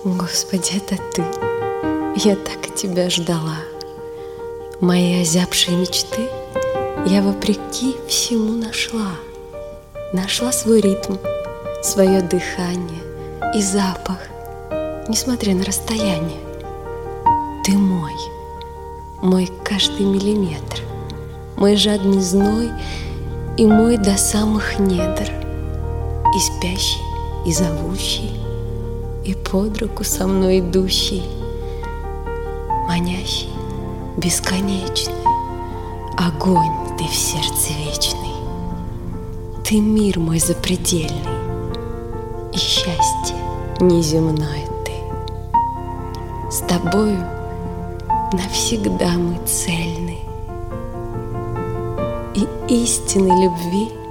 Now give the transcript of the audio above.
Господи, это Ты, я так тебя ждала. Мои озябшие мечты я вопреки всему нашла. Нашла свой ритм, свое дыхание и запах, несмотря на расстояние. Ты мой каждый миллиметр, мой жадный зной и мой до самых недр, и спящий, и зовущий, и под руку со мной идущий, манящий, бесконечный, огонь ты в сердце вечный. Ты мир мой запредельный, и счастье неземное ты. С тобою навсегда мы цельны, и истинной любви